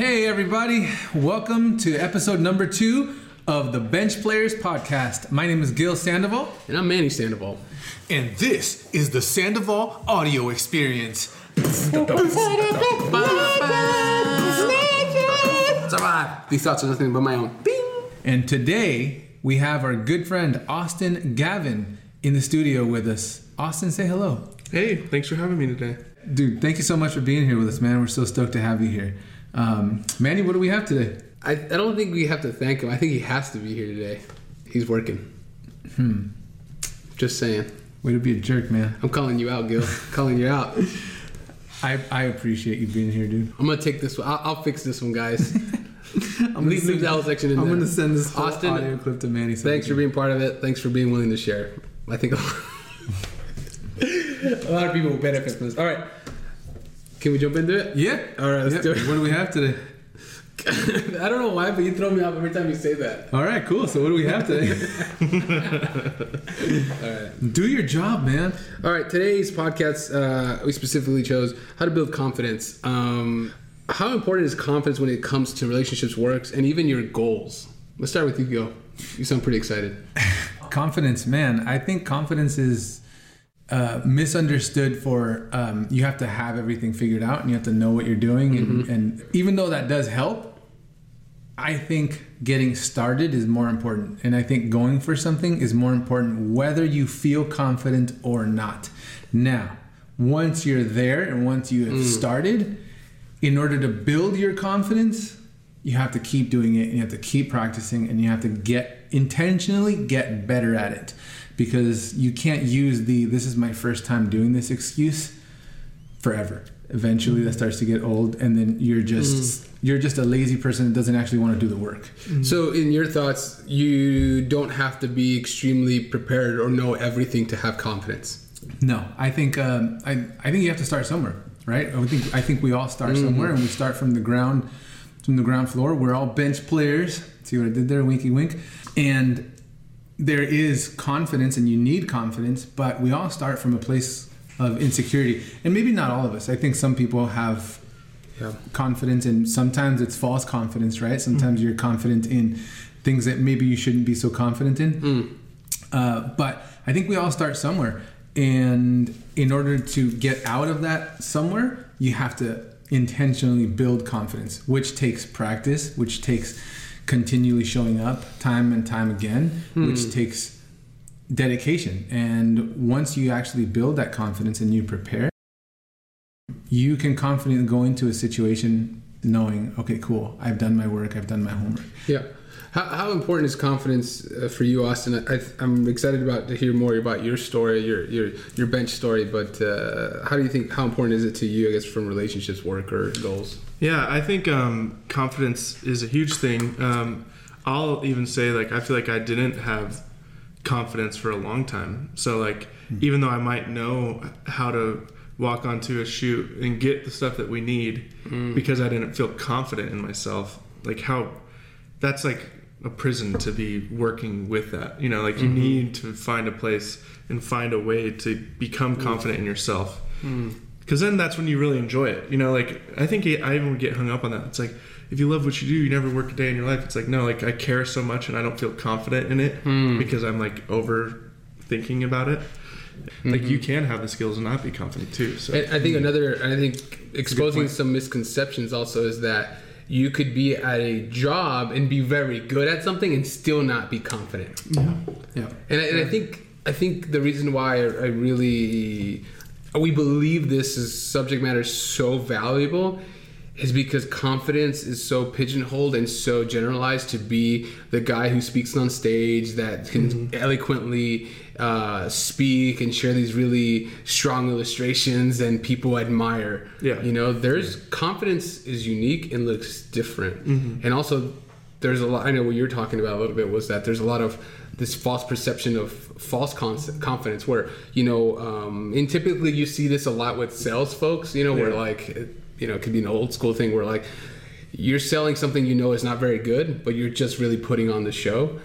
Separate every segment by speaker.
Speaker 1: Hey everybody, welcome to episode number 2 of the Bench Players Podcast. My name is Gil Sandoval.
Speaker 2: And I'm Manny Sandoval.
Speaker 3: And this is the Sandoval audio experience.
Speaker 2: Survive. These thoughts are nothing but my own. Bing.
Speaker 1: And today we have our good friend Austin Gavin in the studio with us. Austin, say hello.
Speaker 4: Hey, thanks for having me today.
Speaker 1: Dude, thank you so much for being here with us, man. We're so stoked to have you here. Manny, what do we have today?
Speaker 2: I don't think we have to thank him. I think he has to be here today. He's working. Just saying.
Speaker 1: Way to be a jerk, man.
Speaker 2: I'm calling you out, Gil. Calling you out.
Speaker 1: I appreciate you being here, dude.
Speaker 2: I'm going to take this one. I'll fix this one, guys. Leave the whole section in there.
Speaker 1: I'm going to send this whole
Speaker 2: Austin,
Speaker 1: audio clip to Manny.
Speaker 2: Thanks for being part of it. Thanks for being willing to share. I think a lot of people will benefit from this. All right. Can we jump into it?
Speaker 1: Yeah.
Speaker 2: All right, let's do it.
Speaker 1: What do we have today?
Speaker 2: I don't know why, but you throw me off every time you say that.
Speaker 1: All right, cool. So what do we have today?
Speaker 2: All right.
Speaker 1: Do your job, man.
Speaker 2: All right, today's podcast, we specifically chose how to build confidence. How important is confidence when it comes to relationships, works, and even your goals? Let's start with you, Gil. You sound pretty excited.
Speaker 1: Confidence, man. I think confidence is misunderstood for you have to have everything figured out and you have to know what you're doing. And even though that does help, I think getting started is more important. And I think going for something is more important whether you feel confident or not. Now, once you're there and once you have started, in order to build your confidence, you have to keep doing it and you have to keep practicing and you have to intentionally get better at it. Because you can't use this is my first time doing this excuse forever. Eventually that starts to get old and then you're just a lazy person that doesn't actually want to do the work.
Speaker 2: So in your thoughts, you don't have to be extremely prepared or know everything to have confidence.
Speaker 1: No, I think I think you have to start somewhere, right? I think we all start somewhere and we start from the ground floor. We're all bench players. See what I did there? Winky wink. And there is confidence and you need confidence, but we all start from a place of insecurity. And maybe not all of us. I think some people have confidence and sometimes it's false confidence, right? Sometimes you're confident in things that maybe you shouldn't be so confident in. But I think we all start somewhere. And in order to get out of that somewhere, you have to intentionally build confidence, which takes practice, which takes continually showing up time and time again, which takes dedication. And once you actually build that confidence and you prepare, you can confidently go into a situation knowing, okay, cool, I've done my work, I've done my homework.
Speaker 2: Yeah. How important is confidence for you, Austin? I'm excited to hear more about your story, your bench story, but how important is it to you, I guess, from relationships, work, or goals?
Speaker 4: Yeah, I think confidence is a huge thing. I'll even say, I feel like I didn't have confidence for a long time. So, even though I might know how to walk onto a shoot and get the stuff that we need because I didn't feel confident in myself, that's a prison to be working with that. You need to find a place and find a way to become confident in yourself. Because then that's when you really enjoy it. I think I even get hung up on that. It's if you love what you do, you never work a day in your life. It's no, I care so much and I don't feel confident in it because I'm overthinking about it. You can have the skills and not be confident too. So
Speaker 2: I think exposing some misconceptions also is that you could be at a job and be very good at something and still not be confident.
Speaker 1: Yeah.
Speaker 2: And I think the reason why we believe this subject matter is so valuable is because confidence is so pigeonholed and so generalized to be the guy who speaks on stage that can eloquently speak and share these really strong illustrations and people admire. Confidence is unique and looks different. And also there's a lot, I know what you're talking about a little bit, was that there's a lot of this false perception of false confidence where, and typically you see this a lot with sales folks, where it could be an old school thing where you're selling something is not very good, but you're just really putting on the show.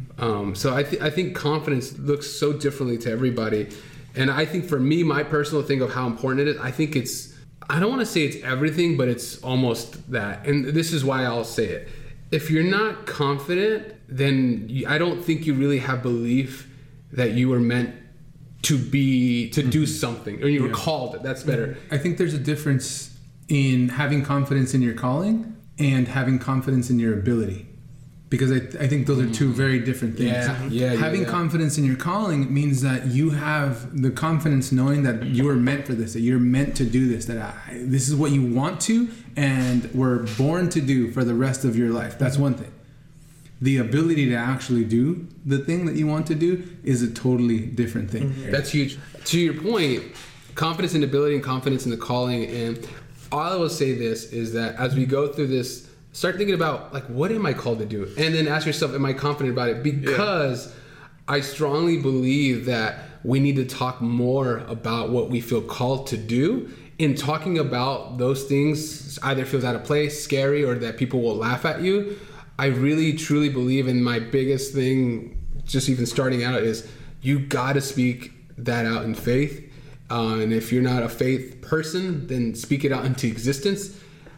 Speaker 2: So I think confidence looks so differently to everybody. And I think for me, my personal thing of how important it is, I don't want to say it's everything, but it's almost that. And this is why I'll say it. If you're not confident, then I don't think you really have belief that you were meant to do something, or you were called it. That's better.
Speaker 1: I think there's a difference in having confidence in your calling and having confidence in your ability. Because I think those are two very different things. Having confidence in your calling means that you have the confidence knowing that you are meant for this, that you're meant to do this, that this is what you want to and were born to do for the rest of your life. That's one thing. The ability to actually do the thing that you want to do is a totally different thing.
Speaker 2: That's huge. To your point, confidence in ability and confidence in the calling. And all I will say this is that as we go through this, start thinking about, like, what am I called to do? And then ask yourself, am I confident about it? Because I strongly believe that we need to talk more about what we feel called to do. In talking about those things either feels out of place, scary, or that people will laugh at you. I really, truly believe, in my biggest thing, just even starting out, is you got to speak that out in faith. And if you're not a faith person, then speak it out into existence.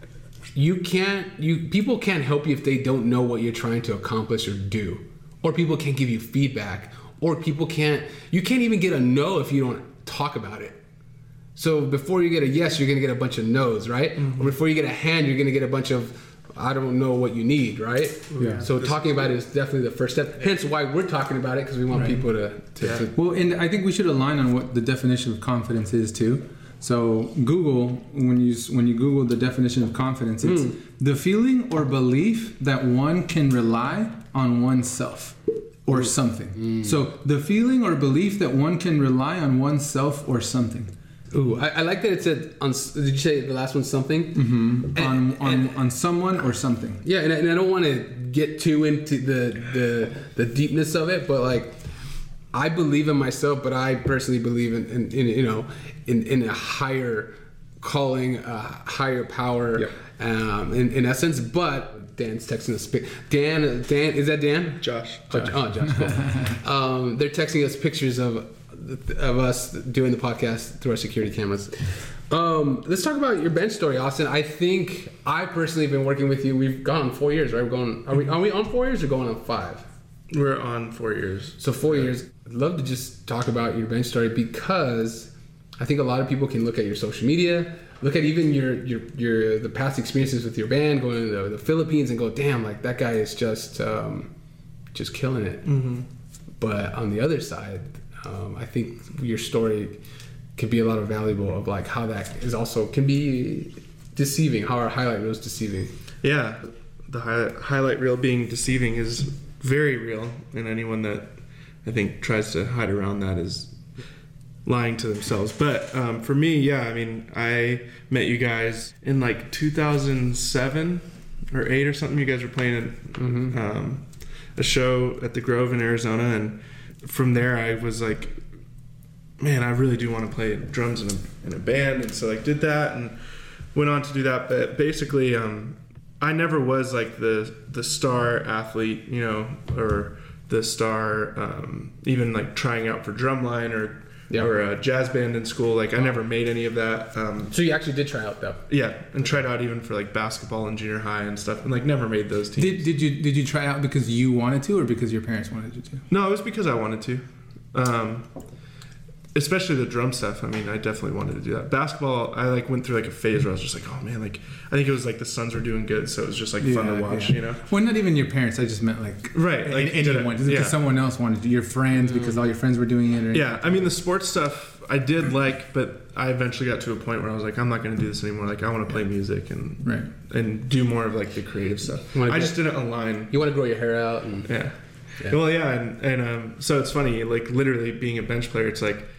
Speaker 2: People can't help you if they don't know what you're trying to accomplish or do, or people can't give you feedback, or you can't even get a no if you don't talk about it. So before you get a yes, you're going to get a bunch of no's, right? Or before you get a hand, you're going to get a bunch of, I don't know what you need, right?
Speaker 1: Yeah.
Speaker 2: So talking about it is definitely the first step. Hence why we're talking about it, because we want people to
Speaker 1: Well, and I think we should align on what the definition of confidence is too. So Google, when you Google the definition of confidence, it's the feeling or belief that one can rely on oneself or something. So the feeling or belief that one can rely on oneself or something.
Speaker 2: Ooh, I like that it said on. Did you say the last one something?
Speaker 1: On someone or something.
Speaker 2: Yeah, and I don't want to get too into the deepness of it, but like, I believe in myself, but I personally believe in a higher calling, a higher power, in essence. But Dan's texting us. Dan, is that Dan?
Speaker 4: Josh.
Speaker 2: Josh. Oh, Josh. Cool. They're texting us pictures of us doing the podcast through our security cameras. Let's talk about your bench story, Austin. I think I personally have been working with you. We've gone on 4 years, right? Are we on 4 years or going on 5?
Speaker 4: We're on 4 years.
Speaker 2: So 4 years. I'd love to just talk about your bench story, because I think a lot of people can look at your social media, look at even your the past experiences with your band, going to the Philippines, and go, damn, like that guy is just killing it. But on the other side, I think your story can be a lot of valuable of like how that is also can be deceiving, how our highlight reel is deceiving.
Speaker 4: Yeah, the highlight reel being deceiving is very real, and anyone that I think tries to hide around that is lying to themselves. But for me, I mean, I met you guys in like 2007 or 8 or something. You guys were playing a show at the Grove in Arizona, and from there I was like, man, I really do want to play drums in a band, and so like did that and went on to do that. But basically I never was like the star athlete, or the star even like trying out for drumline or a jazz band in school. Like I never made any of that.
Speaker 2: So you actually did try out though?
Speaker 4: Yeah, and tried out even for like basketball in junior high and stuff, and like never made those teams.
Speaker 1: Did you try out because you wanted to, or because your parents wanted you to?
Speaker 4: No, it was because I wanted to. Especially the drum stuff. I mean, I definitely wanted to do that. Basketball, I like went through like a phase where I was just like, oh man, like I think it was like the Suns were doing good, so it was just like fun to watch,
Speaker 1: Well, not even your parents. I just meant like
Speaker 4: like
Speaker 1: anyone, just because someone else wanted to. Your friends, because all your friends were doing it. Or
Speaker 4: I mean the sports stuff I did like, but I eventually got to a point where I was like, I'm not going to do this anymore. Like I want to play music and do more of like the creative stuff. I just didn't align.
Speaker 2: You want to grow your hair out and
Speaker 4: Well, and so it's funny, like literally being a bench player, it's like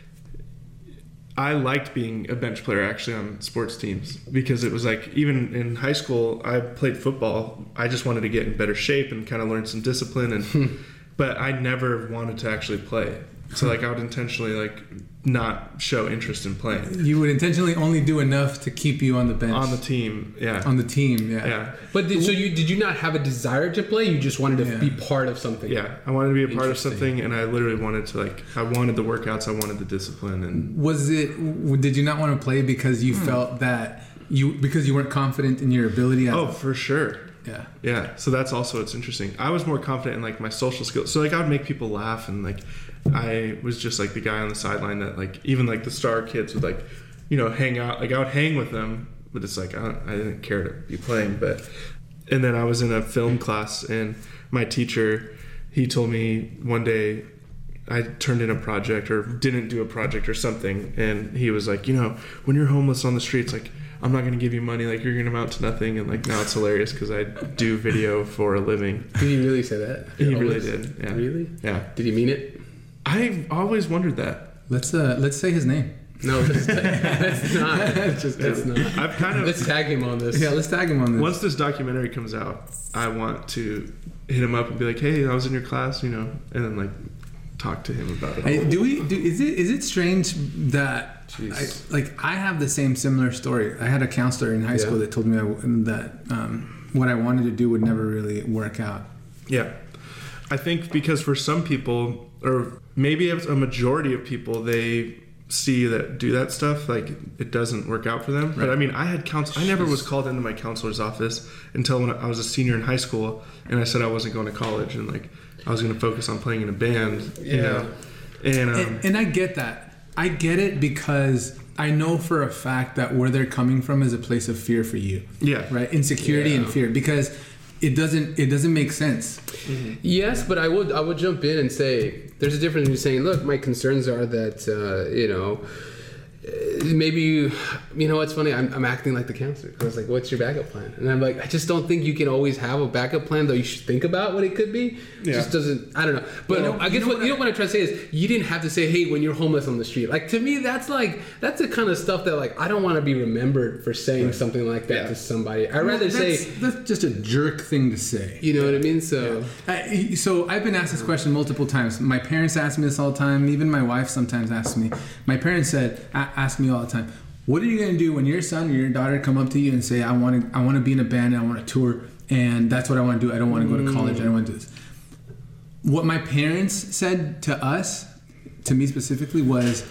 Speaker 4: I liked being a bench player actually on sports teams, because it was like, even in high school, I played football. I just wanted to get in better shape and kind of learn some discipline, and but I never wanted to actually play. So like I would intentionally like not show interest in playing
Speaker 1: You would intentionally only do enough to keep you on the bench.
Speaker 4: on the team. Yeah.
Speaker 1: On the team, yeah.
Speaker 4: Yeah.
Speaker 2: But did you not have a desire to play? You just wanted to
Speaker 1: Yeah.
Speaker 2: be part of something.
Speaker 4: Yeah. I wanted to be a part of
Speaker 2: Interesting.
Speaker 4: something, and I literally wanted to like I wanted the workouts, I wanted the discipline, and
Speaker 1: Did you not want to play because you felt that because you weren't confident in your ability?
Speaker 4: oh, for sure.
Speaker 1: Yeah.
Speaker 4: Yeah, so that's also what's interesting. I was more confident in like my social skills. So like I would make people laugh, and like I was just like the guy on the sideline that like even like the star kids would like, you know, hang out. Like I would hang with them, but it's like I didn't care to be playing. But and then I was in a film class, and my teacher, he told me one day I turned in a project or didn't do a project or something, and he was like, you know, when you're homeless on the streets, like I'm not going to give you money, like you're going to amount to nothing. And like now it's hilarious because I do video for a living.
Speaker 2: Did he really say that?
Speaker 4: He really did. Yeah.
Speaker 2: Really?
Speaker 4: Yeah.
Speaker 2: Did he mean it?
Speaker 4: I've always wondered that.
Speaker 1: Let's say his name.
Speaker 2: No, let's not. Let's not.
Speaker 4: I've kind of
Speaker 2: Let's tag him on this.
Speaker 1: Yeah, let's tag him on this.
Speaker 4: once this documentary comes out, I want to hit him up and be like, "Hey, I was in your class, you know," and then like talk to him about it.
Speaker 1: Is it strange that I have the similar story? I had a counselor in high school that told me that what I wanted to do would never really work out.
Speaker 4: Yeah. I think because for some people, or maybe it's a majority of people, they see that do that stuff, like it doesn't work out for them. Right. But I mean, I had I never was called into my counselor's office until when I was a senior in high school, and I said I wasn't going to college, and like I was going to focus on playing in a band. You know? And
Speaker 1: I get that. I get it because I know for a fact that where they're coming from is a place of fear for you.
Speaker 4: Yeah.
Speaker 1: Right? Insecurity and fear, because it doesn't make sense.
Speaker 2: Mm-hmm. Yes, but I would jump in and say there's a difference between saying, look, my concerns are that maybe you know what's funny, I'm acting like the counselor because like, what's your backup plan? And I'm like, I just don't think you can always have a backup plan, though you should think about what it could be. It just doesn't, I don't know. But I guess what I'm trying to say is you didn't have to say, hey, when you're homeless on the street. Like to me, that's the kind of stuff that like I don't want to be remembered for saying something like that to somebody. I'd rather say
Speaker 1: that's just a jerk thing to say.
Speaker 2: You know what I mean? So
Speaker 1: so I've been asked this question multiple times. My parents ask me this all the time. Even my wife sometimes asks me. My parents ask me all the time, what are you going to do when your son or your daughter come up to you and say, I want to be in a band and I want to tour, and that's what I want to do. I don't want to go to college. I don't want to do this. What my parents said to us, to me specifically, was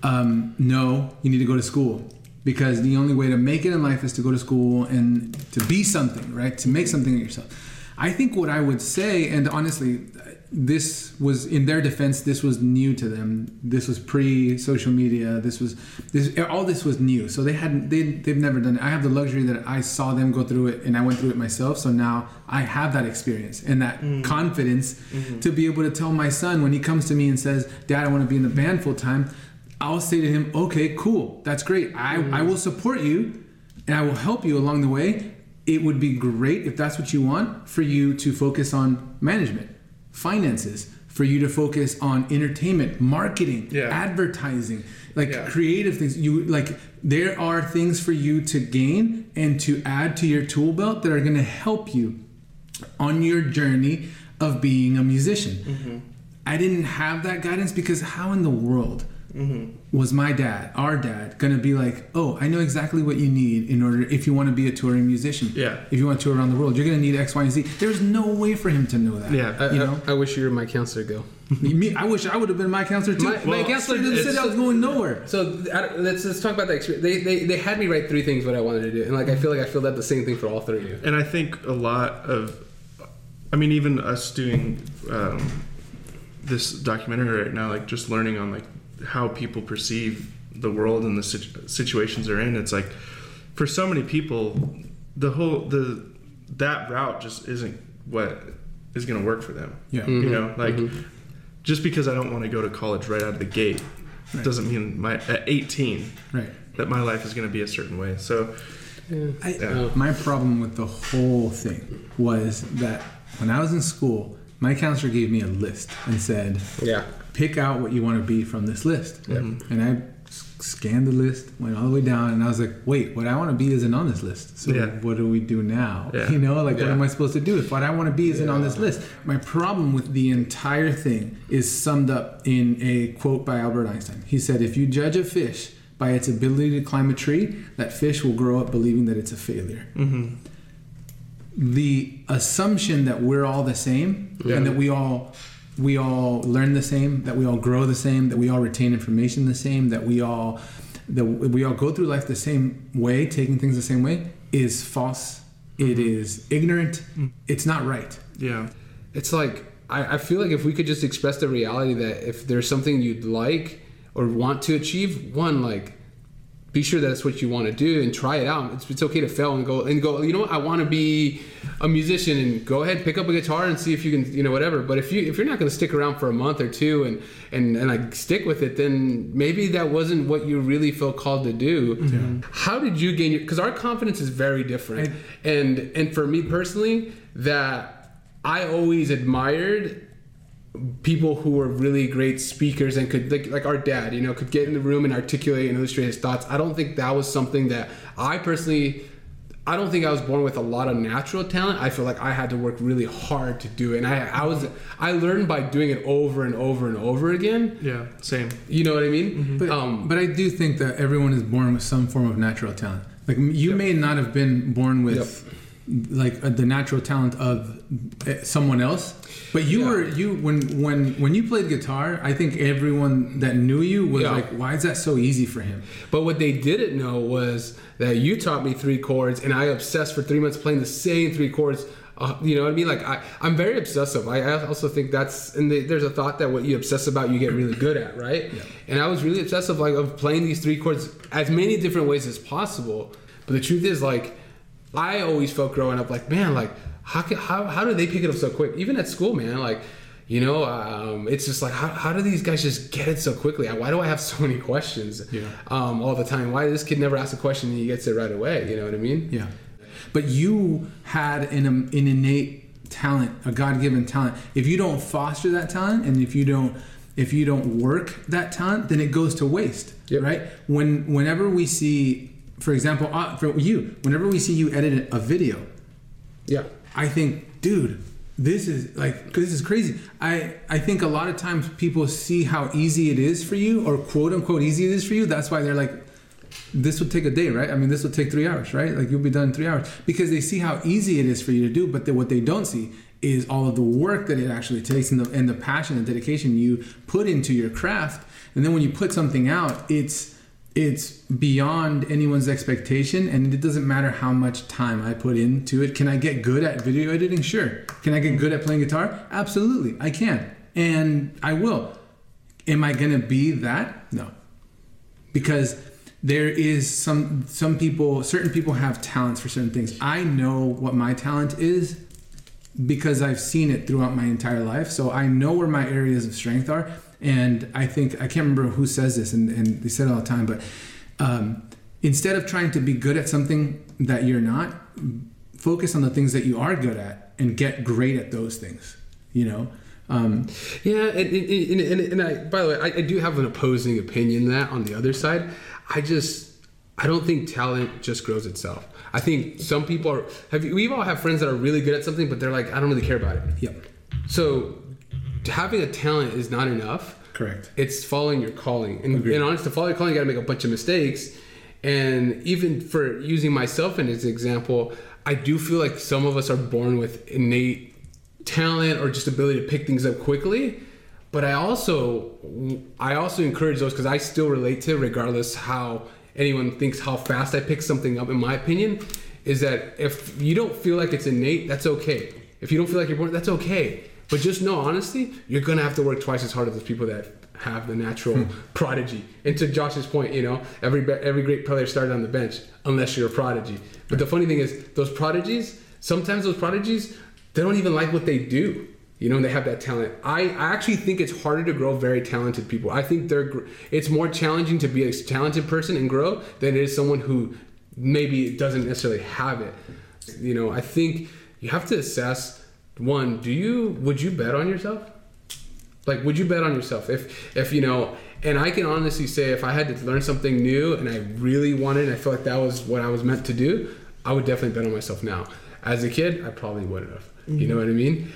Speaker 1: no, you need to go to school, because the only way to make it in life is to go to school and to be something, right? To make something of yourself. I think what I would say, and honestly, this was, in their defense, this was new to them. This was pre-social media. All this was new. So they've never done it. I have the luxury that I saw them go through it, and I went through it myself. So now I have that experience and that confidence to be able to tell my son when he comes to me and says, Dad, I want to be in the band full time. I'll say to him, okay, cool. That's great. I will support you and I will help you along the way. It would be great, if that's what you want, for you to focus on management, finances, for you to focus on entertainment, marketing, advertising, creative things. There are things for you to gain and to add to your tool belt that are going to help you on your journey of being a musician. I didn't have that guidance, because how in the world was our dad, going to be like, oh, I know exactly what you need in order, if you want to be a touring musician. Yeah. If you want to tour around the world, you're going to need X, Y, and Z. There's no way for him to know that.
Speaker 2: Yeah. I wish you were my counselor, Gil.
Speaker 1: I wish I would have been my counselor too.
Speaker 2: My counselor
Speaker 1: said I was going nowhere.
Speaker 2: So let's talk about that experience. They had me write 3 things what I wanted to do, and like I feel that the same thing for all 3 of you.
Speaker 4: And I think a lot of, I mean, even us doing this documentary right now, like just learning on like how people perceive the world and the situations they're in. It's like, for so many people, that route just isn't what is going to work for them. Yeah. You know, like just because I don't want to go to college right out of the gate doesn't mean at 18 that my life is going to be a certain way. So
Speaker 1: my problem with the whole thing was that when I was in school, my counselor gave me a list and said, pick out what you want to be from this list. And scanned the list, went all the way down, and I was like, wait, what I want to be isn't on this list. So what do we do now?
Speaker 4: Yeah.
Speaker 1: You know, like what am I supposed to do if what I want to be isn't on this list? My problem with the entire thing is summed up in a quote by Albert Einstein. He said, if you judge a fish by its ability to climb a tree, that fish will grow up believing that it's a failure.
Speaker 4: Mm-hmm.
Speaker 1: The assumption that we're all the same and that we all learn the same, that we all grow the same, that we all retain information the same, that we all go through life the same way, taking things the same way, is false. It is ignorant. It's not right.
Speaker 4: Yeah.
Speaker 2: It's like, I feel like if we could just express the reality that if there's something you'd like or want to achieve, one, like, be sure that's what you want to do and try it out. It's okay to fail and go, you know what, I want to be a musician, and go ahead, pick up a guitar and see if you can, you know, whatever. But if you're not going to stick around for a month or two and like stick with it, then maybe that wasn't what you really felt called to do. Mm-hmm. How did you gain because our confidence is very different. And for me personally, that I always admired people who were really great speakers and could, like our dad, you know, could get in the room and articulate and illustrate his thoughts. I don't think that was something that I don't think I was born with a lot of natural talent. I feel like I had to work really hard to do it, and I learned by doing it over and over and over again.
Speaker 4: Yeah, same.
Speaker 2: You know what I mean?
Speaker 1: Mm-hmm. But I do think that everyone is born with some form of natural talent. Like you may not have been born with like the natural talent of someone else, but when you played guitar, I think everyone that knew you was like, why is that so easy for him?
Speaker 2: But what they didn't know was that you taught me 3 chords, and I obsessed for 3 months playing the same 3 chords. You know what I mean? Like I'm very obsessive. I also think there's a thought that what you obsess about, you get really good at, right? Yeah. And I was really obsessive, like, of playing these 3 chords as many different ways as possible. But the truth is, like, I always felt growing up like, man, like, how do they pick it up so quick? Even at school, man, like, you know, it's just like, how do these guys just get it so quickly? Why do I have so many questions all the time? Why does this kid never ask a question and he gets it right away? You know what I mean?
Speaker 1: Yeah. But you had an innate talent, a God-given talent. If you don't foster that talent, and if you don't work that talent, then it goes to waste, right? Whenever we see, for example, whenever we see you edit a video, I think, dude, this is crazy. I think a lot of times people see how easy it is for you, or quote unquote easy it is for you. That's why they're like, this will take a day, right? I mean, this will take 3 hours, right? Like, you'll be done in 3 hours, because they see how easy it is for you to do. But what they don't see is all of the work that it actually takes, and the passion and dedication you put into your craft. And then when you put something out, it's beyond anyone's expectation, and it doesn't matter how much time I put into it. Can I get good at video editing? Sure. Can I get good at playing guitar? Absolutely, I can, and I will. Am I gonna be that? No, because there is certain people have talents for certain things. I know what my talent is because I've seen it throughout my entire life, so I know where my areas of strength are. And I can't remember who says this, and they say it all the time, but instead of trying to be good at something that you're not, focus on the things that you are good at and get great at those things, you know?
Speaker 2: And I, by the way, I do have an opposing opinion to that on the other side. I don't think talent just grows itself. I think some people we all have friends that are really good at something, but they're like, I don't really care about it.
Speaker 1: Yep.
Speaker 2: So having a talent is not enough.
Speaker 1: Correct.
Speaker 2: It's following your calling. And honestly, to follow your calling, you got to make a bunch of mistakes. And even for using myself as an example, I do feel like some of us are born with innate talent or just ability to pick things up quickly. But I also encourage those, because I still relate to, regardless how anyone thinks how fast I pick something up, in my opinion, is that if you don't feel like it's innate, that's okay. If you don't feel like you're born, that's okay. But just know, honestly, you're going to have to work twice as hard as those people that have the natural prodigy. And to Josh's point, you know, every great player started on the bench, unless you're a prodigy. But the funny thing is, sometimes those prodigies, they don't even like what they do. You know, and they have that talent. I actually think it's harder to grow very talented people. I think it's more challenging to be a talented person and grow than it is someone who maybe doesn't necessarily have it. You know, I think you have to assess, one, would you bet on yourself? Like, would you bet on yourself? If you know, And I can honestly say, if I had to learn something new and I really wanted, and I felt like that was what I was meant to do, I would definitely bet on myself now. As a kid, I probably wouldn't have. You know what I mean?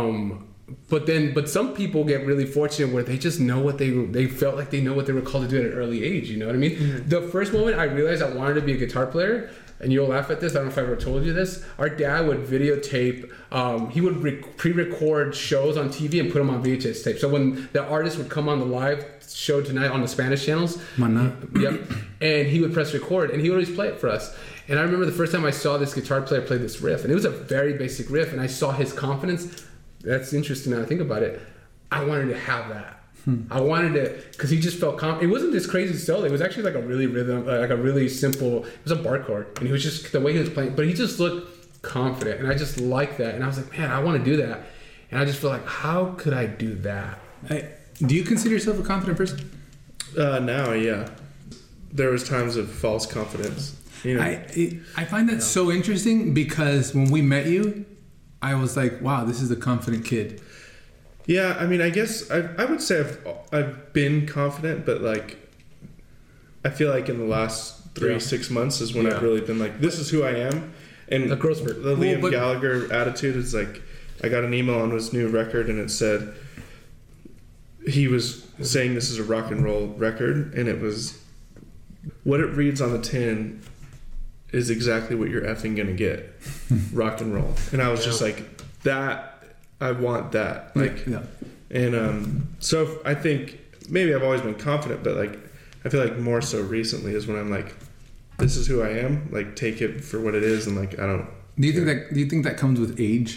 Speaker 2: But some people get really fortunate where they just know what they felt like they know what they were called to do at an early age. You know what I mean? The first moment I realized I wanted to be a guitar player, and you'll laugh at this, I don't know if I ever told you this, our dad would videotape, he would pre-record shows on TV and put them on VHS tape. So when the artist would come on the live show tonight on the Spanish channels, yep, and he would press record, and he would always play it for us. And I remember the first time I saw this guitar player play this riff, and it was a very basic riff, and I saw his confidence. That's interesting now I think about it. I wanted to have that. I wanted to, because he just felt confident. It wasn't this crazy solo. It was actually like a really really simple, it was a bar chord. And he was just, the way he was playing, but he just looked confident. And I just liked that. And I was like, man, I want to do that. And I just feel like, how could I do that?
Speaker 1: Do you consider yourself a confident person?
Speaker 4: Now, yeah. There was times of false confidence. You know?
Speaker 1: I find that so interesting because when we met you, I was like, wow, this is a confident kid.
Speaker 4: Yeah, I mean, I guess I would say I've been confident, but like I feel like in the last 6 months is when I've really been like, this is who I am. And
Speaker 2: the growth spurt.
Speaker 4: The Liam Gallagher attitude is like, I got an email on his new record and it said he was saying this is a rock and roll record, and it was what it reads on the tin is exactly what you're effing gonna get. Rock and roll. And I was just like, that I want that. Like, and so I think maybe I've always been confident, but like I feel like more so recently is when I'm like, this is who I am. Like, take it for what it is, and like I don't.
Speaker 1: Do you think that comes with age?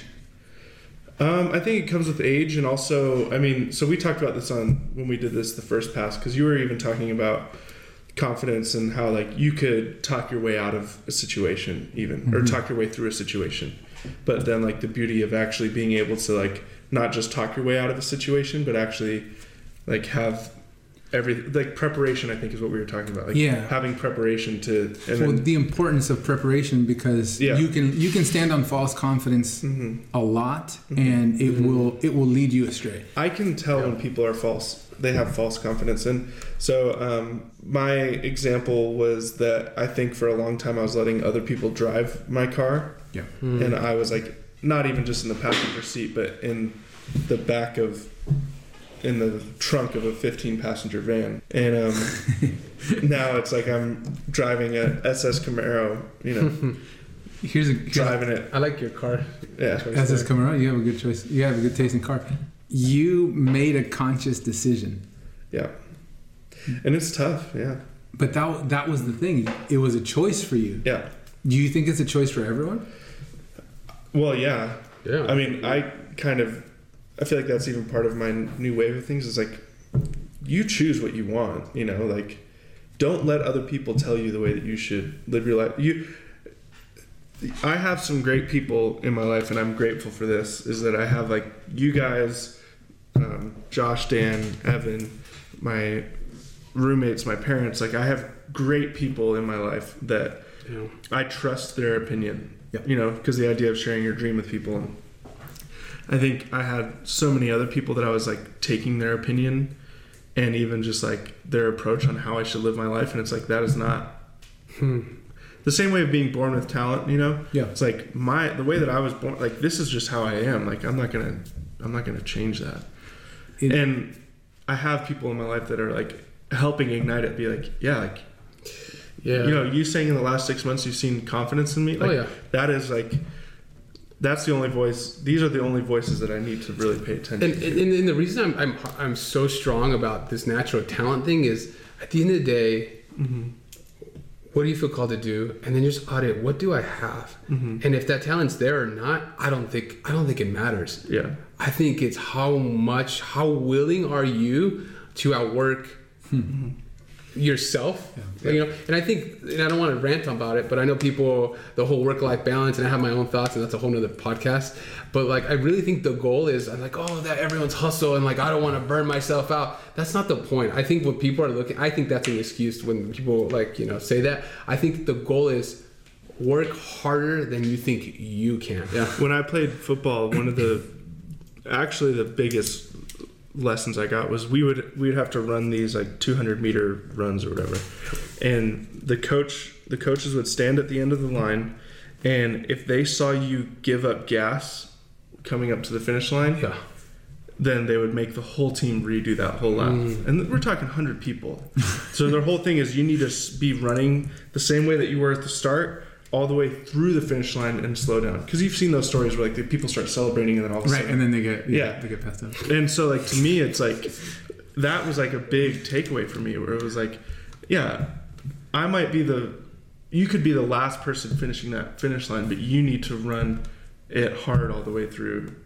Speaker 4: I think it comes with age, and also, I mean, so we talked about this on when we did this the first pass, because you were even talking about confidence and how like you could talk your way out of a situation, even or talk your way through a situation. But then like the beauty of actually being able to like not just talk your way out of a situation, but actually like have everything, like preparation, I think is what we were talking about. Like having preparation to, and
Speaker 1: well, the importance of preparation, because you can stand on false confidence a lot, and it will lead you astray.
Speaker 4: I can tell when people are false, they have false confidence. And so my example was that I think for a long time I was letting other people drive my car.
Speaker 1: Yeah.
Speaker 4: And I was like, not even just in the passenger seat, but in the back of, in the trunk of a 15-passenger van. And now it's like I'm driving a SS Camaro, you know, driving it.
Speaker 2: I like your car.
Speaker 4: Yeah.
Speaker 1: SS Camaro, you have a good choice. You have a good taste in car. You made a conscious decision.
Speaker 4: Yeah. And it's tough, yeah.
Speaker 1: But that was the thing. It was a choice for you.
Speaker 4: Yeah.
Speaker 1: Do you think it's a choice for everyone?
Speaker 4: Well, yeah.
Speaker 2: Yeah.
Speaker 4: I mean, I feel like that's even part of my new wave of things is like, you choose what you want, you know, like don't let other people tell you the way that you should live your life. I have some great people in my life, and I'm grateful for this, is that I have like you guys, Josh, Dan, Evan, my roommates, my parents, like I have great people in my life that I trust their opinion. You know, because the idea of sharing your dream with people. And I think I had so many other people that I was like taking their opinion and even just like their approach on how I should live my life. And it's like, that is not the same way of being born with talent, you know?
Speaker 1: Yeah.
Speaker 4: It's like the way that I was born, like this is just how I am. Like I'm not gonna change that. And I have people in my life that are like helping ignite it, be like, you know, you saying in the last 6 months you've seen confidence in me. Like, that is like, that's the only voice. These are the only voices that I need to really pay attention to.
Speaker 2: And the reason I'm so strong about this natural talent thing is, at the end of the day, what do you feel called to do? And then just audit, what do I have? And if that talent's there or not, I don't think it matters.
Speaker 4: Yeah.
Speaker 2: I think it's how willing are you to outwork yourself, you know. And I think, and I don't want to rant about it, but I know people, the whole work-life balance, and I have my own thoughts, and that's a whole nother podcast. But like, I really think the goal is, I'm like, oh, that everyone's hustle, and like, I don't want to burn myself out. That's not the point. I think what people are looking, I think that's an excuse when people like, you know, say that. I think the goal is work harder than you think you can.
Speaker 4: Yeah. When I played football, one of the biggest lessons I got was we'd have to run these like 200-meter runs or whatever, and the coaches would stand at the end of the line, and if they saw you give up gas coming up to the finish line, then they would make the whole team redo that whole lap. And we're talking 100 people. So their whole thing is you need to be running the same way that you were at the start all the way through the finish line and slow down. Because you've seen those stories where like the people start celebrating and then all of a sudden...
Speaker 1: Right, and then they get passed up.
Speaker 4: And so like to me, it's like, that was like a big takeaway for me where it was like, yeah, I might be you could be the last person finishing that finish line, but you need to run it hard all the way through.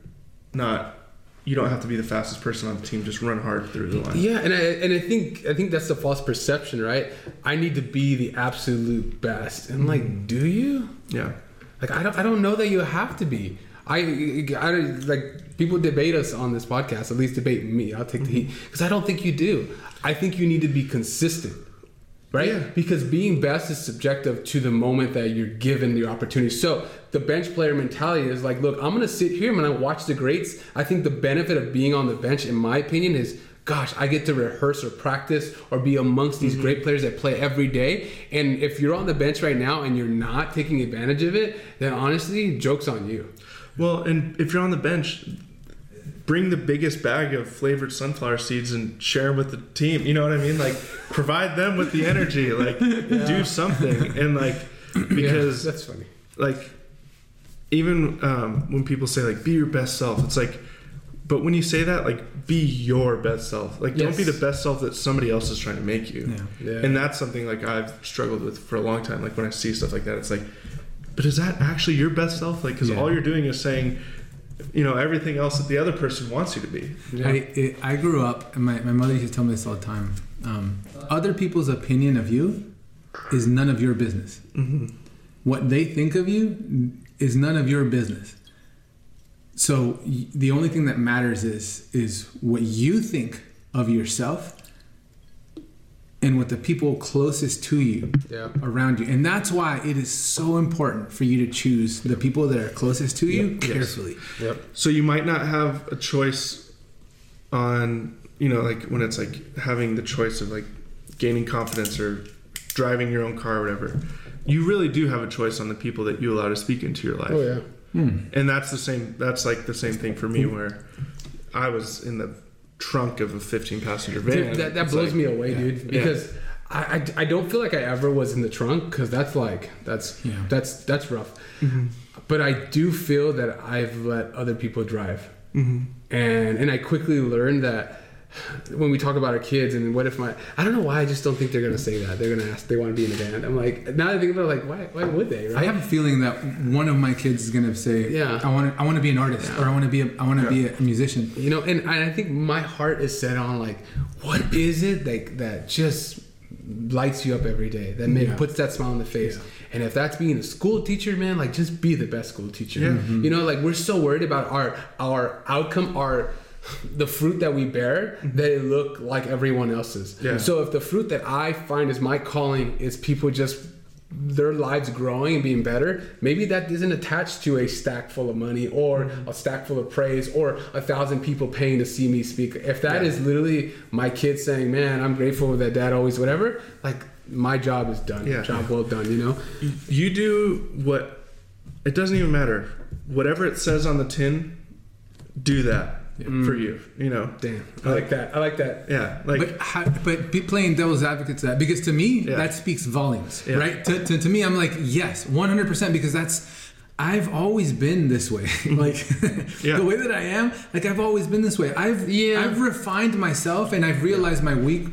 Speaker 4: You don't have to be the fastest person on the team. Just run hard through the line.
Speaker 2: Yeah, and I think that's the false perception, right? I need to be the absolute best, and like, do you?
Speaker 4: Yeah.
Speaker 2: Like I don't know that you have to be. I like people debate us on this podcast. At least debate me. I'll take the heat because I don't think you do. I think you need to be consistent. Right?
Speaker 4: Yeah.
Speaker 2: Because being best is subjective to the moment that you're given the opportunity. So the bench player mentality is like, look, I'm going to sit here and I'm going to watch the greats. I think the benefit of being on the bench, in my opinion, is, gosh, I get to rehearse or practice or be amongst these great players that play every day. And if you're on the bench right now and you're not taking advantage of it, then honestly, joke's on you.
Speaker 4: Well, and if you're on the bench, bring the biggest bag of flavored sunflower seeds and share them with the team. You know what I mean? Like, provide them with the energy. Like, do something. And like, because
Speaker 2: that's funny.
Speaker 4: Like, even when people say like, be your best self, it's like, but when you say that, like, be your best self. Like, don't be the best self that somebody else is trying to make you.
Speaker 2: Yeah.
Speaker 4: And that's something like I've struggled with for a long time. Like when I see stuff like that, it's like, but is that actually your best self? Like, because all you're doing is saying, you know, everything else that the other person wants you to be.
Speaker 1: Yeah. I grew up, and my mother used to tell me this all the time. Other people's opinion of you is none of your business. What they think of you is none of your business. So the only thing that matters is what you think of yourself and what the people closest to you around you. And that's why it is so important for you to choose the people that are closest to you carefully.
Speaker 4: So you might not have a choice on, you know, like when it's like having the choice of like gaining confidence or driving your own car or whatever. You really do have a choice on the people that you allow to speak into your life.
Speaker 2: Oh yeah.
Speaker 4: And that's like the same thing for me where I was in the trunk of a 15-passenger van.
Speaker 2: Dude, that blows me away, dude, because I don't feel like I ever was in the trunk, because that's rough. But I do feel that I've let other people drive. And I quickly learned that when we talk about our kids and what if I don't know why, I just don't think they're going to say that. They're going to ask, they want to be in a band. I'm like, now that I think about it, like, why would they, right?
Speaker 1: I have a feeling that one of my kids is going to say, I want to be an artist, or I want to be a musician.
Speaker 2: You know, and I think my heart is set on like, what is it that just lights you up every day, that puts that smile on the face? And if that's being a school teacher, man, like, just be the best school teacher. You know, like, we're so worried about our outcome, the fruit that we bear, that it look like everyone else's. So if the fruit that I find is my calling is people just their lives growing and being better, maybe that isn't attached to a stack full of money or a stack full of praise or 1,000 people paying to see me speak. If that is literally my kids saying, man, I'm grateful that dad always whatever, like, my job is done. Job well done, you know?
Speaker 4: You do what, it doesn't even matter. Whatever it says on the tin, do that. For you, you know.
Speaker 2: Damn, I like that.
Speaker 4: Yeah, like.
Speaker 1: But be playing devil's advocate to that, because to me that speaks volumes, right? To me, I'm like, yes, 100%, because I've always been this way. Like the way that I am, like, I've always been this way. I've refined myself, and I've realized my weak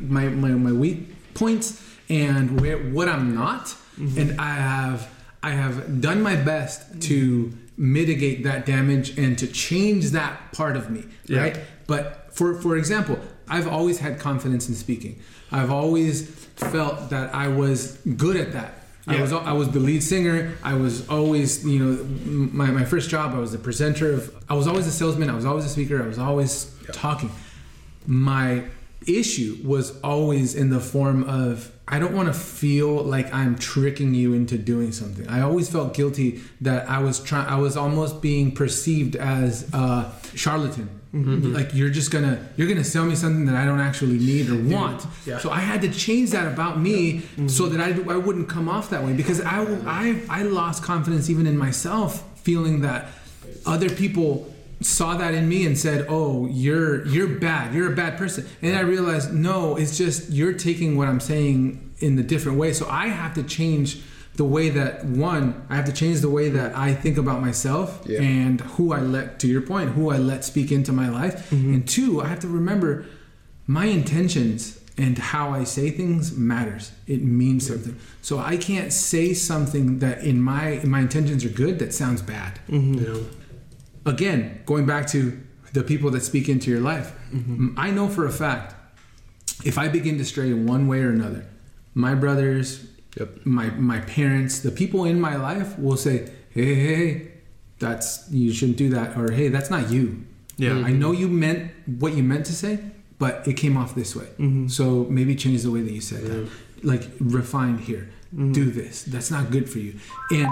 Speaker 1: points and what I'm not, and I have done my best to mitigate that damage and to change that part of me, right? But for example, I've always had confidence in speaking. I've always felt that I was good at that. I was the lead singer. I was always, you know, my first job, I was the presenter I was always a salesman. I was always a speaker. I was always talking. My issue was always in the form of, I don't want to feel like I'm tricking you into doing something. I always felt guilty that I was almost being perceived as a charlatan, Like you're gonna sell me something that I don't actually need or want.
Speaker 2: Yeah.
Speaker 1: So I had to change that about me so that I wouldn't come off that way, because I lost confidence even in myself, feeling that other people saw that in me and said, "Oh, you're bad. You're a bad person." And I realized, no, it's just you're taking what I'm saying in a different way. So I have to change the way that I have to change the way that I think about myself and who I let, to your point, who I let speak into my life. And two, I have to remember my intentions and how I say things matters. It means something. So I can't say something that in my intentions are good that sounds bad. Again, going back to the people that speak into your life, I know for a fact, if I begin to stray in one way or another, my brothers, my parents, the people in my life will say, hey, you shouldn't do that, or hey, that's not you. I know you meant what you meant to say, but it came off this way. So maybe change the way that you said that. Like, refine here. Do this. That's not good for you. And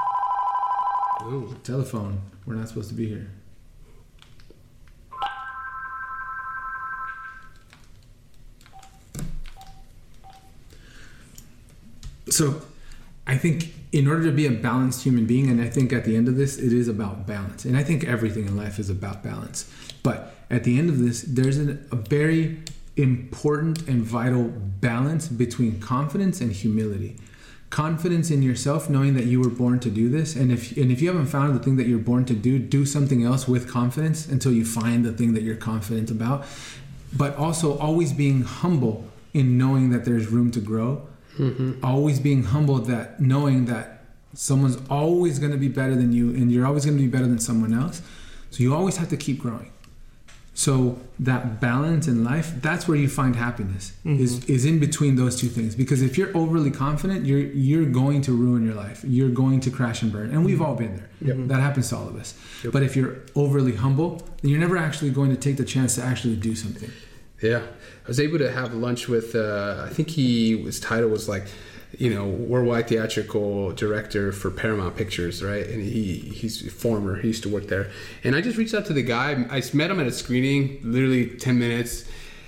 Speaker 1: telephone. We're not supposed to be here. So I think in order to be a balanced human being, and I think at the end of this, it is about balance. And I think everything in life is about balance. But at the end of this, there's a very important and vital balance between confidence and humility. Confidence in yourself, knowing that you were born to do this, and if you haven't found the thing that you're born to do something else with confidence until you find the thing that you're confident about. But also always being humble in knowing that there's room to grow. Always being humble, that knowing that someone's always going to be better than you, and you're always going to be better than someone else. So you always have to keep growing. So that balance in life, that's where you find happiness, is in between those two things. Because if you're overly confident, you're going to ruin your life. You're going to crash and burn. And we've all been there. That happens to all of us. But if you're overly humble, then you're never actually going to take the chance to actually do something.
Speaker 2: Yeah. I was able to have lunch with, I think his title was like, worldwide theatrical director for Paramount Pictures, right? And he's a former, he used to work there. And I just reached out to the guy. I met him at a screening, literally 10 minutes.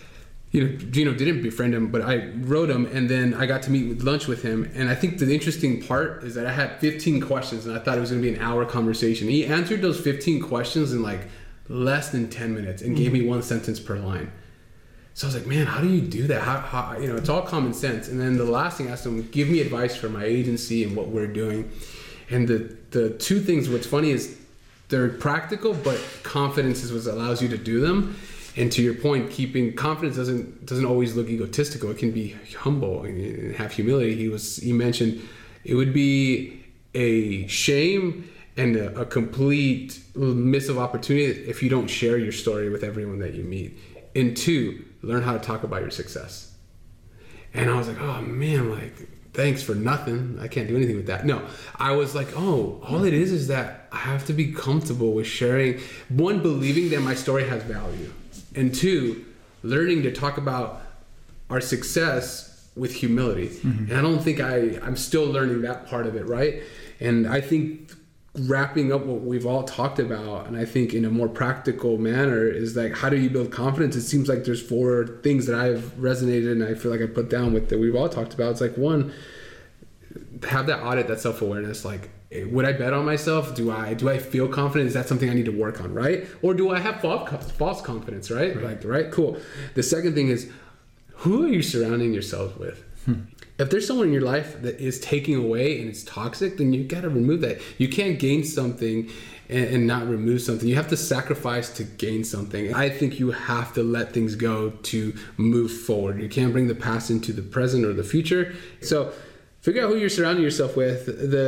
Speaker 2: Didn't befriend him, but I wrote him, and then I got to meet with lunch with him. And I think the interesting part is that I had 15 questions, and I thought it was going to be an hour conversation. He answered those 15 questions in like less than 10 minutes and gave me one sentence per line. So I was like, man, how do you do that? How it's all common sense. And then the last thing I asked him, give me advice for my agency and what we're doing. And the two things, what's funny is they're practical, but confidence is what allows you to do them. And to your point, keeping confidence doesn't always look egotistical. It can be humble and have humility. He mentioned it would be a shame and a complete miss of opportunity if you don't share your story with everyone that you meet. And two, learn how to talk about your success. And I was like, oh man, like, thanks for nothing. I can't do anything with that. No, I was like, oh, all it is that I have to be comfortable with sharing. One, believing that my story has value. And two, learning to talk about our success with humility. And I don't think I'm still learning that part of it, right? And I think wrapping up what we've all talked about, and I think in a more practical manner, is like, how do you build confidence? It seems like there's 4 things that I've resonated and I feel like I put down with that we've all talked about. It's like, one, have that audit, that self-awareness. Like, would I bet on myself? Do I feel confident? Is that something I need to work on, right? Or do I have false confidence, right? Like, right, cool. The second thing is, who are you surrounding yourself with? If there's someone in your life that is taking away and it's toxic, then you got to remove that. You can't gain something and not remove something. You have to sacrifice to gain something. I think you have to let things go to move forward. You can't bring the past into the present or the future. So figure out who you're surrounding yourself with.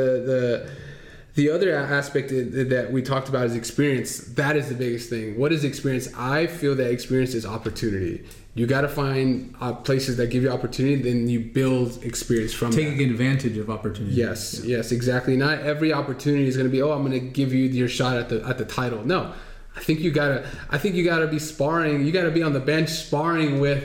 Speaker 2: The other aspect that we talked about is experience. That is the biggest thing. What is experience? I feel that experience is opportunity. You got to find places that give you opportunity, then you build experience from
Speaker 1: taking advantage of opportunity.
Speaker 2: Yes, exactly. Not every opportunity is going to be, I'm going to give you your shot at the title. No, I think you gotta be sparring. You got to be on the bench sparring with,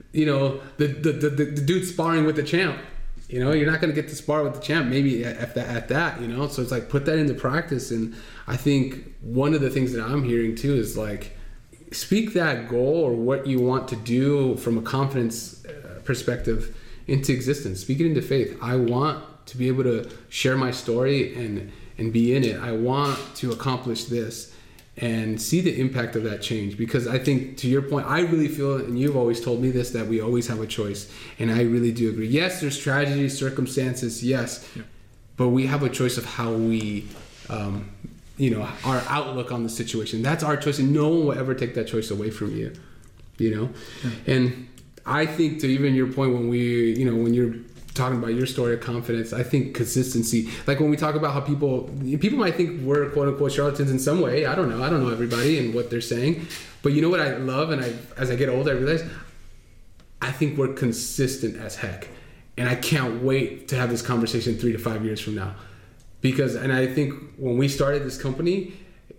Speaker 2: the dude sparring with the champ. You're not going to get to spar with the champ, maybe at that. So it's like, put that into practice. And I think one of the things that I'm hearing too is like, speak that goal or what you want to do from a confidence perspective into existence. Speak it into faith. I want to be able to share my story and be in it. I want to accomplish this and see the impact of that change. Because I think, to your point, I really feel, and you've always told me this, that we always have a choice. And I really do agree. Yes, there's tragedies, circumstances, yes. Yeah. But we have a choice of how we, our outlook on the situation. That's our choice, and no one will ever take that choice away from you, Yeah. And I think, to even your point, when you're talking about your story of confidence, I think consistency, like when we talk about how people might think we're quote unquote charlatans in some way. I don't know everybody and what they're saying, but you know what I love, and as I get older I realize I think we're consistent as heck, and I can't wait to have this conversation 3 to 5 years from now, and I think when we started this company,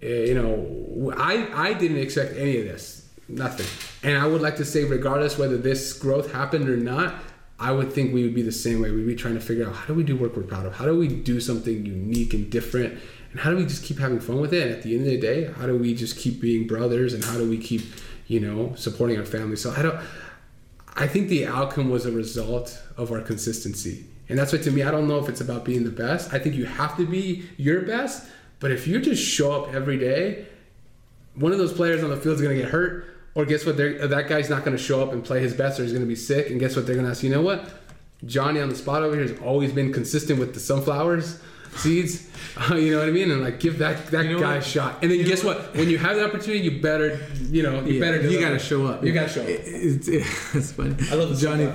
Speaker 2: I didn't expect any of this, nothing, and I would like to say, regardless whether this growth happened or not, I would think we would be the same way. We'd be trying to figure out, how do we do work we're proud of? How do we do something unique and different? And how do we just keep having fun with it? And at the end of the day, how do we just keep being brothers? And how do we keep, supporting our family? So I think the outcome was a result of our consistency. And that's why, to me, I don't know if it's about being the best. I think you have to be your best. But if you just show up every day, one of those players on the field is going to get hurt. Or guess what? That guy's not going to show up and play his best, or he's going to be sick. And guess what? They're going to ask, you know what? Johnny on the spot over here has always been consistent with the sunflowers seeds. You know what I mean? And like, give that guy a shot. And then guess what? When you have the opportunity, you better, you got to show up. You got to show up.
Speaker 1: It's funny.
Speaker 2: I love Johnny.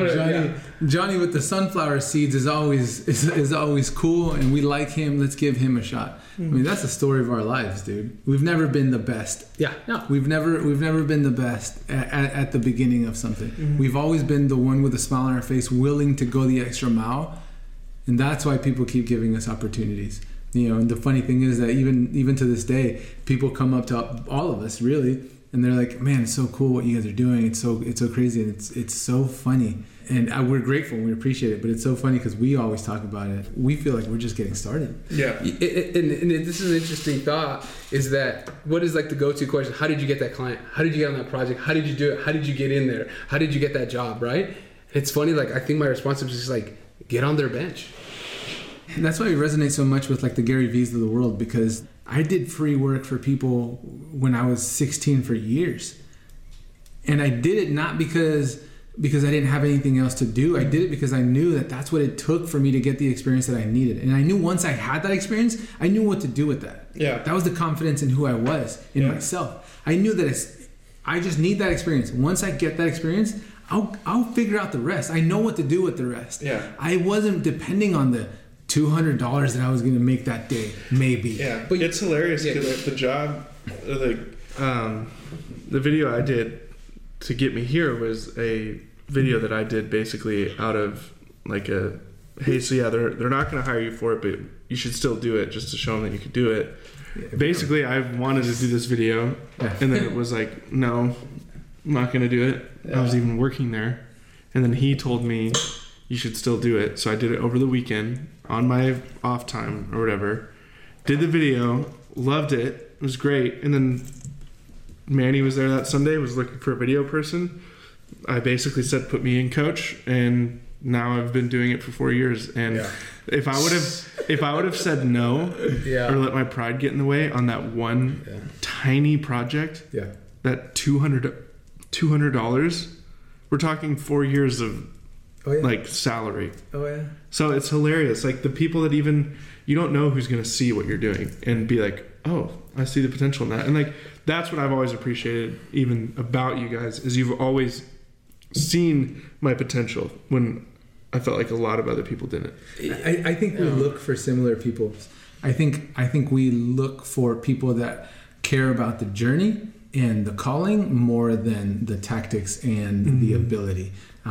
Speaker 1: Johnny with the sunflower seeds is always cool, and we like him. Let's give him a shot. I mean, that's the story of our lives, dude. We've never been the best.
Speaker 2: Yeah, no.
Speaker 1: We've never been the best at the beginning of something. Mm-hmm. We've always been the one with a smile on our face, willing to go the extra mile, and that's why people keep giving us opportunities. And the funny thing is that even to this day, people come up to all of us, really, and they're like, "Man, it's so cool what you guys are doing. It's so crazy, and it's so funny." And we're grateful and we appreciate it, but it's so funny because we always talk about it. We feel like we're just getting started.
Speaker 2: Yeah. And this is an interesting thought, is that what is like the go-to question? How did you get that client? How did you get on that project? How did you do it? How did you get in there? How did you get that job, right? It's funny, like, I think my response is just like, get on their bench.
Speaker 1: And that's why it resonates so much with like the Gary V's of the world, because I did free work for people when I was 16 for years. And I did it not because I didn't have anything else to do. I did it because I knew that that's what it took for me to get the experience that I needed. And I knew once I had that experience, I knew what to do with that.
Speaker 2: Yeah.
Speaker 1: That was the confidence in who I was, in myself. I knew that I just need that experience. Once I get that experience, I'll figure out the rest. I know what to do with the rest.
Speaker 2: Yeah.
Speaker 1: I wasn't depending on the $200 that I was going to make that day, maybe.
Speaker 4: Yeah, but it's hilarious because the job, the video I did to get me here was a video that I did basically out of like hey, so yeah, they're not going to hire you for it, but you should still do it just to show them that you could do it. Yeah, basically, I wanted to do this video, and then it was like, no, I'm not going to do it. Yeah. I was even working there, and then he told me you should still do it. So I did it over the weekend on my off time or whatever. Did the video, loved it. It was great. And then Manny was there that Sunday, was looking for a video person. I basically said, put me in, coach, and now I've been doing it for 4 years. And if I would have said no or let my pride get in the way on that one tiny project, that $200, we're talking 4 years of like salary.
Speaker 1: Oh yeah.
Speaker 4: So it's hilarious. Like the people that even you don't know who's gonna see what you're doing and be like, oh, I see the potential in that. And like that's what I've always appreciated even about you guys, is you've always seen my potential when I felt like a lot of other people didn't.
Speaker 1: I think we look for similar people. I think we look for people that care about the journey and the calling more than the tactics and the ability.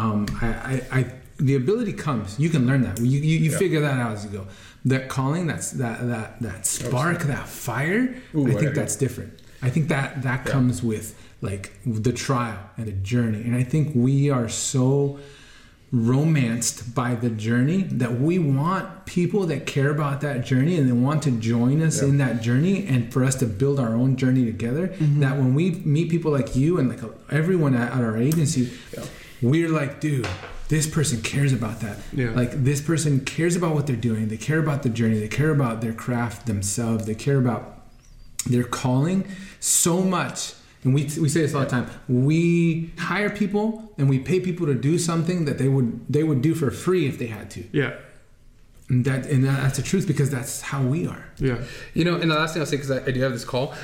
Speaker 1: The ability comes. You can learn that. You figure that out as you go. That calling, that spark, that fire. I think that's different. I think that comes with like the trial and the journey. And I think we are so romanced by the journey, that we want people that care about that journey and they want to join us in that journey, and for us to build our own journey together. That when we meet people like you and like everyone at our agency, we're like, dude, this person cares about that. Like, this person cares about what they're doing. They care about the journey. They care about their craft themselves. They care about their calling so much. And we say this all the time. We hire people and we pay people to do something that they would do for free if they had to.
Speaker 4: Yeah.
Speaker 1: And that's the truth, because that's how we are.
Speaker 4: Yeah.
Speaker 2: You know, and the last thing I'll say, because I do have this call.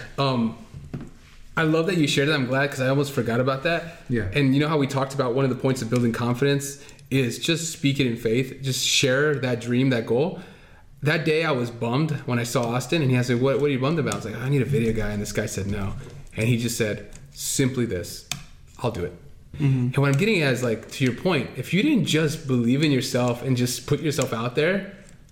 Speaker 2: I love that you shared that. I'm glad, because I almost forgot about that.
Speaker 1: Yeah.
Speaker 2: And you know how we talked about one of the points of building confidence is just speak it in faith. Just share that dream, that goal. That day I was bummed when I saw Austin, and he asked me, what are you bummed about? I was like, I need a video guy. And this guy said no. And he just said, simply this, I'll do it. And what I'm getting at is, like, to your point, if you didn't just believe in yourself and just put yourself out there,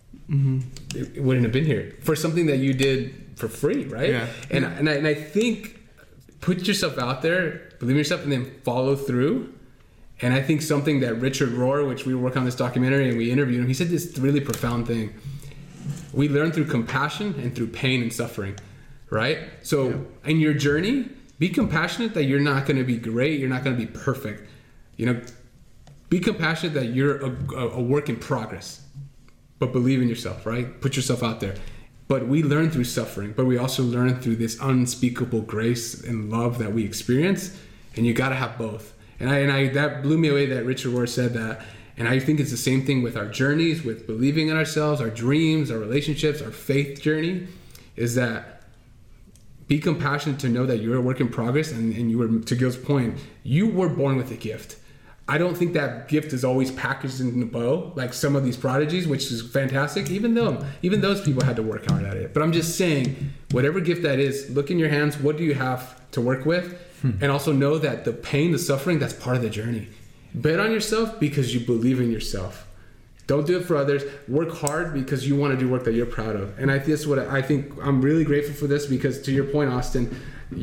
Speaker 2: it wouldn't have been here for something that you did for free, right?
Speaker 4: Yeah.
Speaker 2: And I think put yourself out there, believe in yourself, and then follow through. And I think something that Richard Rohr, which we work on this documentary and we interviewed him, he said this really profound thing. We learn through compassion and through pain and suffering, right? So in your journey, be compassionate that you're not going to be great. You're not going to be perfect. You know, be compassionate that you're a work in progress, but believe in yourself, right? Put yourself out there. But we learn through suffering, but we also learn through this unspeakable grace and love that we experience. And you got to have both. And I that blew me away that Richard Rohr said that. And I think it's the same thing with our journeys, with believing in ourselves, our dreams, our relationships, our faith journey, is that be compassionate to know that you're a work in progress. And you were, to Gil's point, you were born with a gift. I don't think that gift is always packaged in a bow like some of these prodigies, which is fantastic. Even those people had to work hard at it. But I'm just saying, whatever gift that is, look in your hands. What do you have to work with? And also know that the pain, the suffering, that's part of the journey. Bet on yourself because you believe in yourself. Don't do it for others. Work hard because you want to do work that you're proud of. And that's what I think. I'm really grateful for this, because to your point, Austin,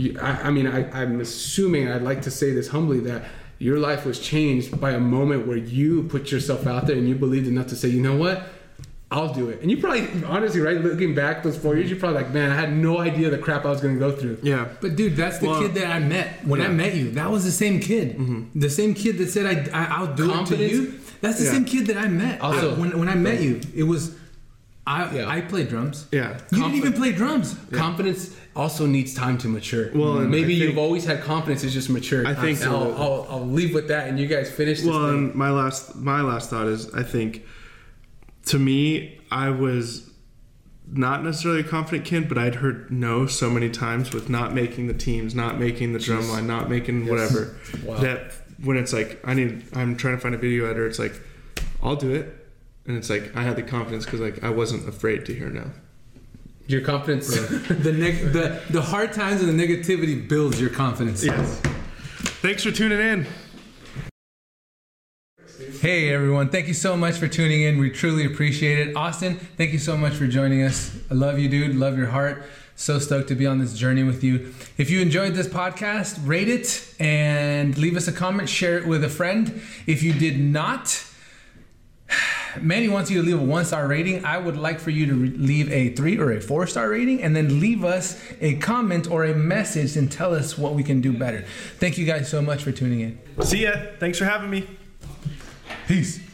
Speaker 2: I'm assuming, I'd like to say this humbly, that your life was changed by a moment where you put yourself out there and you believed enough to say, you know what? I'll do it. And you probably, honestly, right, looking back those 4 years, you're probably like, man, I had no idea the crap I was going to go through.
Speaker 4: Yeah.
Speaker 1: But dude, that's the kid that I met when I met you. That was the same kid. The same kid that said, I'll do it to you. That's the same kid that I met.
Speaker 2: Also,
Speaker 1: when I met you, it was, I played drums.
Speaker 4: Yeah.
Speaker 1: You didn't even play drums.
Speaker 2: Confidence also needs time to mature.
Speaker 4: Well, and
Speaker 2: maybe you've always had confidence, it's just matured.
Speaker 4: I think
Speaker 2: I'll leave with that, and you guys finish this
Speaker 4: Well,
Speaker 2: thing.
Speaker 4: and my last thought is, I think, to me, I was not necessarily a confident kid, but I'd heard no so many times with not making the teams, not making the drum line, not making whatever.
Speaker 2: Wow.
Speaker 4: That when it's like, I'm trying to find a video editor, it's like, I'll do it. And it's like, I had the confidence because, like, I wasn't afraid to hear no.
Speaker 2: Your confidence.
Speaker 1: The hard times and the negativity builds your confidence.
Speaker 4: Yes. Thanks for tuning in.
Speaker 1: Hey everyone, thank you so much for tuning in. We truly appreciate it. Austin, thank you so much for joining us. I love you, dude. Love your heart. So stoked to be on this journey with you. If you enjoyed this podcast, rate it and leave us a comment. Share it with a friend. If you did not, Manny wants you to leave a 1-star rating. I would like for you to leave a 3 or a 4-star rating, and then leave us a comment or a message and tell us what we can do better. Thank you guys so much for tuning in.
Speaker 4: See ya. Thanks for having me.
Speaker 1: Peace.